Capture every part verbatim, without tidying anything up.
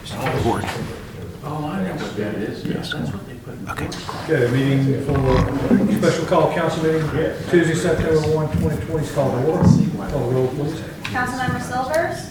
Board. Oh, I know what that is. Yes. That's what they put in. Okay. Okay, meeting for special call council meeting, Tuesday, September first, twenty twenty, is called to order. Call the roll, please. Councilmember Silvers?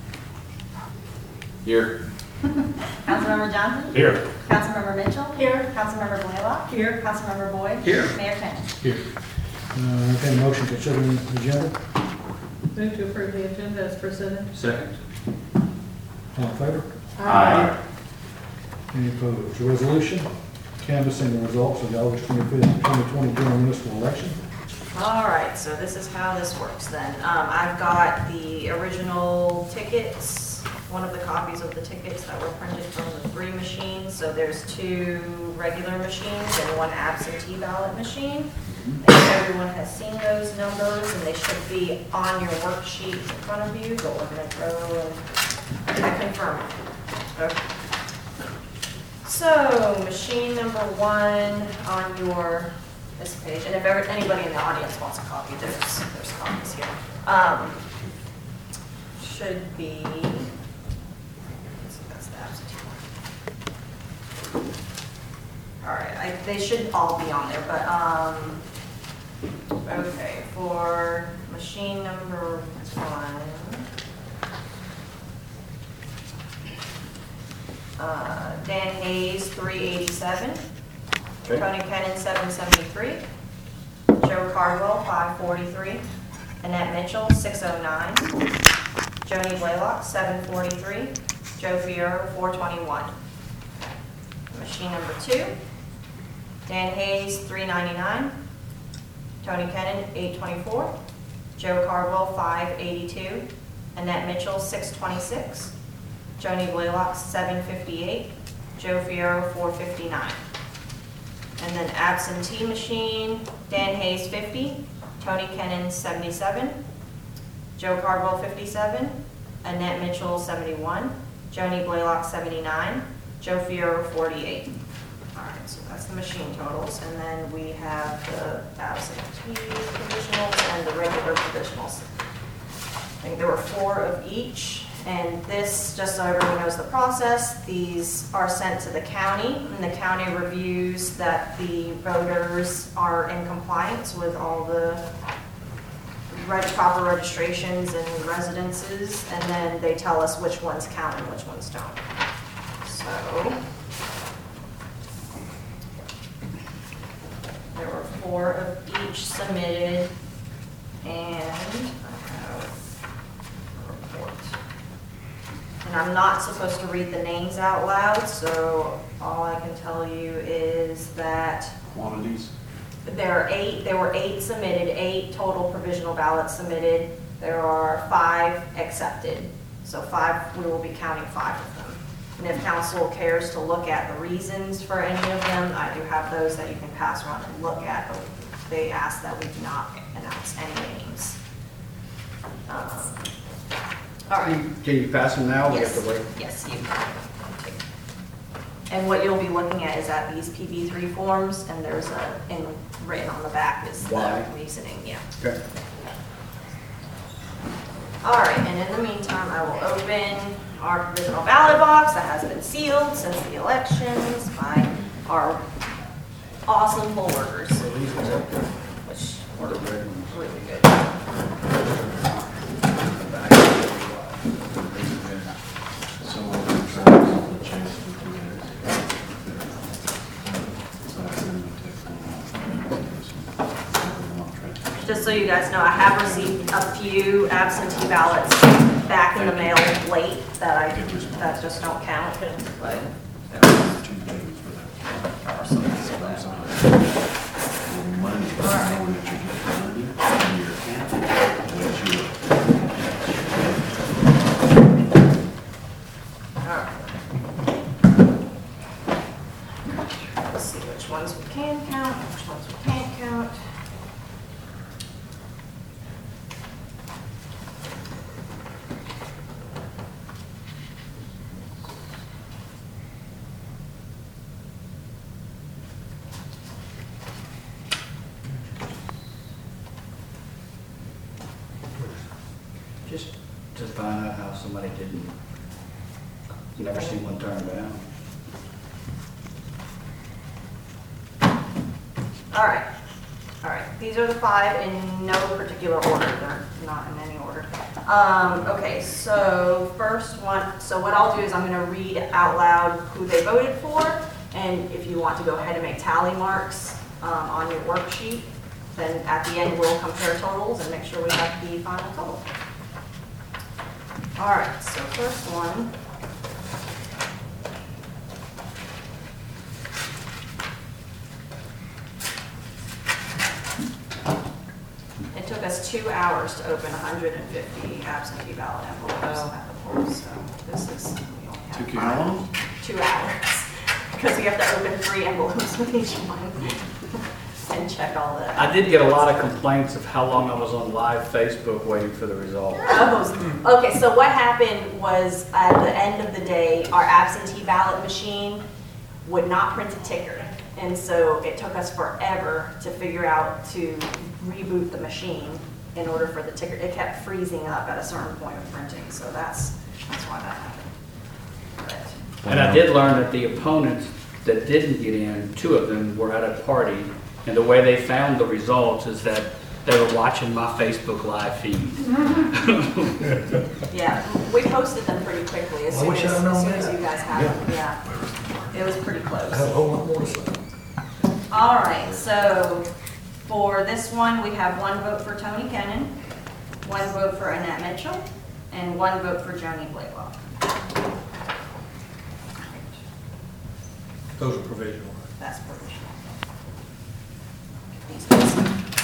Here. Councilmember Johnson? Here. Councilmember Mitchell? Here. Councilmember Blaylock? Here. Councilmember Boyd? Here. Mayor Kenny? Here. Uh, okay, motion considering the agenda, Move to approve the agenda as presented. Second. all in favor? Aye. Any opposed? The resolution canvassing the results of the August twenty-fifth, twenty twenty general municipal election. All right, so this is how this works then. Um, I've got the original tickets, one of the copies of the tickets that were printed from the three machines. So there's two regular machines and one absentee ballot machine. And everyone has seen those numbers and they should be on your worksheet in front of you, but we're gonna go and I confirm. Okay. So, machine number one on your, this page, and if ever, anybody in the audience wants a copy, there's, there's copies here. Um, should be, let's see, that's the absentee one. All right, I, they should all be on there, but, um, okay, for machine number one, Uh, Dan Hayes, three eighty-seven. Okay. Tony Kennan, seven seventy-three. Joe Cardwell, five forty-three. Annette Mitchell, six oh nine. Joni Blaylock, seven forty-three. Joe Fiero, four twenty-one. Machine number two, Dan Hayes, three ninety-nine. Tony Kennan, eight twenty-four. Joe Cardwell, five eighty-two. Annette Mitchell, six twenty-six. Joni Blaylock, seven fifty-eight. Joe Fiero, four fifty-nine. And then absentee machine, Dan Hayes, fifty. Tony Kennan, seventy-seven. Joe Cardwell, fifty-seven. Annette Mitchell, seventy-one. Joni Blaylock, seventy-nine. Joe Fiero, forty-eight. All right, so that's the machine totals. And then we have the absentee provisionals and the regular provisionals. I think there were four of each. And this, just so everyone knows the process, these are sent to the county, and the county reviews that the voters are in compliance with all the reg- proper registrations and residences, and then they tell us which ones count and which ones don't. So, there were four of each submitted, and I have a report. And I'm not supposed to read the names out loud, so all I can tell you is that Quantities. there are eight, there were eight submitted, eight total provisional ballots submitted. There are five accepted. So five, we will be counting five of them. And if council cares to look at the reasons for any of them, I do have those that you can pass around and look at, but they ask that we do not announce any names. Um, All right. Can you pass them now? We have Yes, to wait. yes, you can. And what you'll be looking at is at these P B three forms, and there's a, in, written on the back is the Why? reasoning, yeah. Okay. All right, and in the meantime, I will open our provisional ballot box that has been sealed since the elections by our awesome poll workers, which were really good. Just so you guys know, I have received a few absentee ballots back in the mail late that I, that just don't count, but. Let's see which ones we can count, which ones we can't count. Just to find out how somebody didn't Never seen one turned down. All right, all right, these are the five in no particular order, they're not in any order. Um, okay, so first one, so what I'll do is I'm gonna read out loud who they voted for, and if you want to go ahead and make tally marks, um, on your worksheet, then at the end we'll compare totals and make sure we have the final total. All right, so first one. It took us two hours to open one hundred fifty absentee ballot envelopes at the polls, so this is, we only have Took you five- how long? Two hours, because we have to open three envelopes with each one and check all the. I did get a lot of complaints of how long I was on live Facebook waiting for the results. Oh, okay, so what happened was at the end of the day, our absentee ballot machine would not print a ticker. And so it took us forever to figure out to reboot the machine in order for the ticker, it kept freezing up at a certain point of printing, so that's, that's why that happened. But- And I did learn that the opponents that didn't get in, two of them were at a party, and the way they found the results is that they were watching my Facebook live feed. Yeah, we posted them pretty quickly as I soon wish as, I'd as known soon as that. you guys had them, yeah. It was pretty I have a close. whole lot more to say. All right, so for this one, we have one vote for Tony Kennan, one vote for Annette Mitchell, and one vote for Joni Blaylock. Those are provisional. That's provisional. These guys.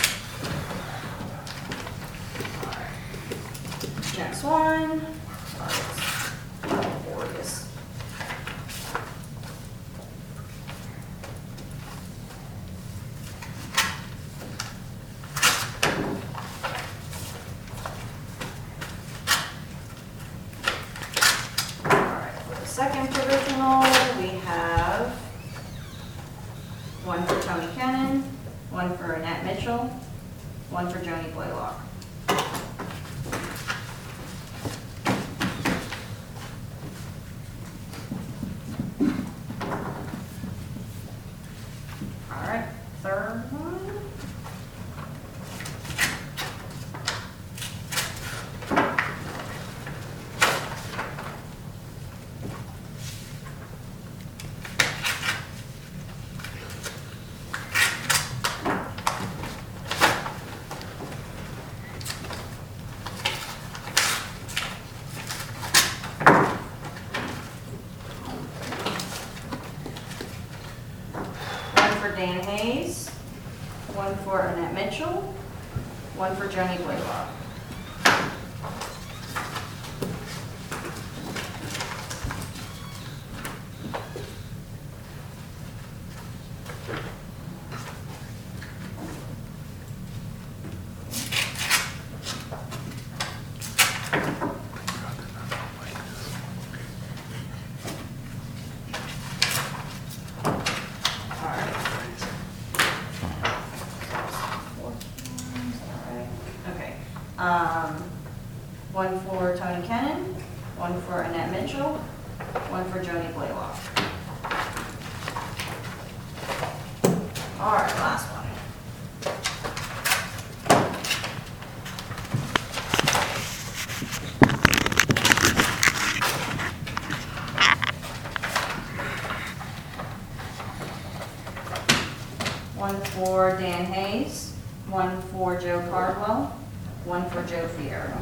All right. Next one. Sorry, it's laborious. All right, for the second provisional, we have one for Tony Kennan, one for Annette Mitchell, one for Joni Blaylock. All right, third one. One for Dan Hayes, one for Annette Mitchell, one for Joni Blaylock. All right. Okay. Um, one for Tony Kennan, one for Annette Mitchell, one for Joni Blaylock. All right, last one. One for Dan Hayes, one for Joe Cardwell, one for Joe Fierro.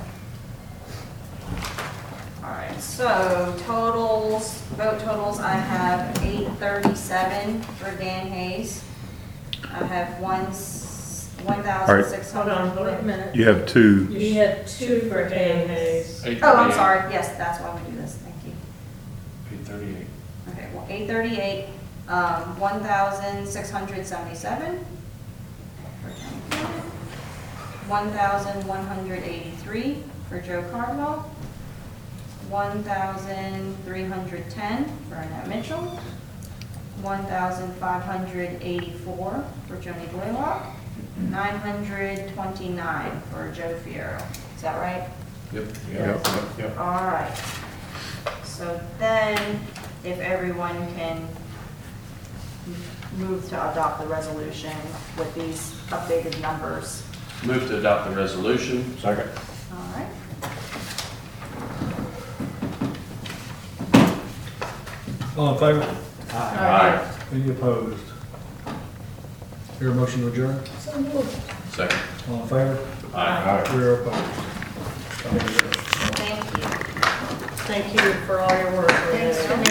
All right, so totals, vote totals, I have eight thirty-seven for Dan Hayes. I have one, one thousand six Hold hundred. on, hold on a minute. You have two. You had two for Dan Hayes. Oh, I'm sorry, yes, that's why we do this, thank you. Eight thirty-eight. Okay, well, eight thirty-eight, um, one thousand six hundred seventy-seven. One thousand one hundred eighty-three for Joe Cardwell. One thousand three hundred ten for Annette Mitchell. One thousand five hundred eighty-four for Joni Blaylock. Nine hundred twenty-nine for Joe Fierro. Is that right? Yep, yep, yep, yep. All right. So then, if everyone can move to adopt the resolution with these updated numbers. Move to adopt the resolution. Second. All right. All in favor? Aye. Any opposed? Hear a motion to adjourn? Second. All in favor? Aye. We are opposed. Thank you. Thank you for all your work. Renee. Thanks for